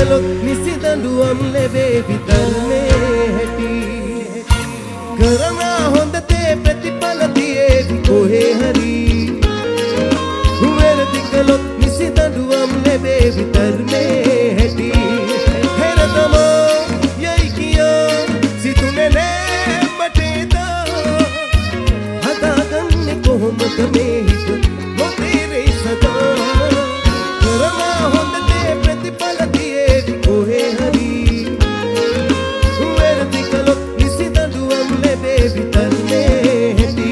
කළොත් නිසි දඬුවම් ලැබේවි ධර්මයේ හැටි කරන හොඳ දේ ප්‍රතිඵල තියේවි කොහේ හරි වැරදි කළොත් නිසි දඬුවම් ලැබේවි ධර්මයේ හැටි හෙරතම යයි කියා සිතුනේ නෑ මට හදාගන්නේ කොහොමද මේ හිත නොතේරෙයි සදා කරන හොඳ දේ ප්‍රතිඵල තියේවි කොහේ හරි වැරදි කළොත් නිසි දඬුවම් ලැබේවි ධර්මයේ හැටි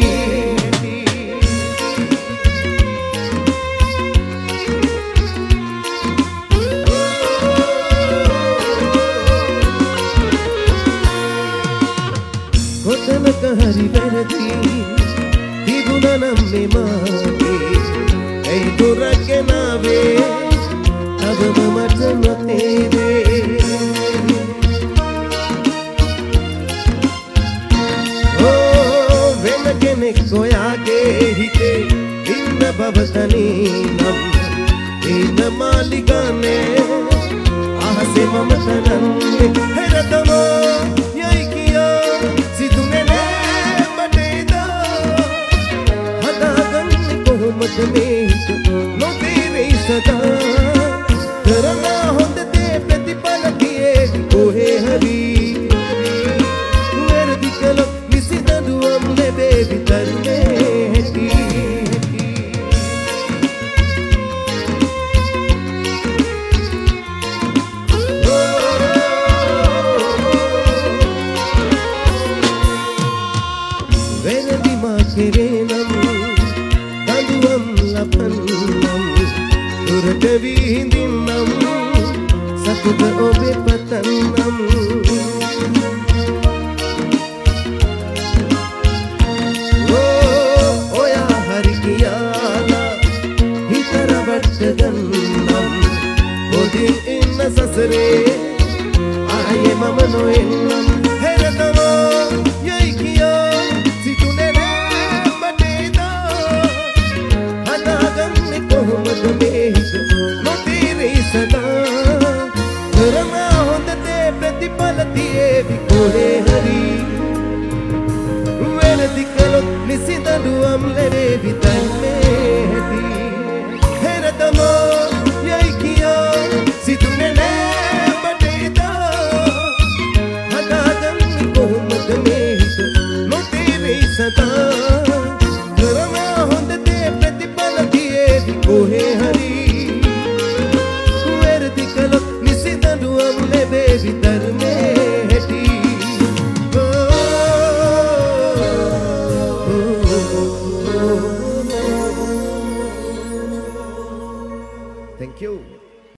කොතනක හරි වැරදි තිබුණා නම් මේ මාගේ ඇයි දුරගෙන ආවේ අදම මට නොතේරේ ඕ වෙන කෙනෙක් ඔයාගේ හිතේ ඉන්න බව තනිනම් ඉන්න මාලිගානේ අහසේ මම තනන්නේ හෙරතම යයි කියා සිතුනේ නෑ මට හදාගන්නේ කොහොමද මේ හිත නොතේරෙයි සදා කරන හොඳ දේ ප්‍රතිඵල තියේවි කොහේ හරි වැරදි කළොත් නිසි දඬුවම් ලැබේවි ධර්මයේ හැටි වැරදි මා කෙරේ නම් දඬුවම් ලබන්නම් දුරට විඳින්නම් සතුට ඔබේ පතන්නම් ඔයා හරි කියලා හිත රවට්ට ගන්නම් ඔදින් ඉන්න සසරේ ආයේ මම නොඑන්නම් හෙරතම යයි කියා සිතුනේ නෑ මට හදාගන්නේ කොහොමද මේ හිත නොතේරෙයි සදා කරන හොඳ දේ ප්‍රතිඵල තියේවි කොහේ හරි වැරදි කළොත් නිසි දඬුවම් ලැබේවි ධර්මයේ හැටි හෙරතම යයි කියා සිතුනේ නෑ මට හදාගන්නේ කොහොමද මේ හිත නොතේරෙයි සදා කරන හොඳ දේ ප්‍රතිඵල තියේවි කොහේ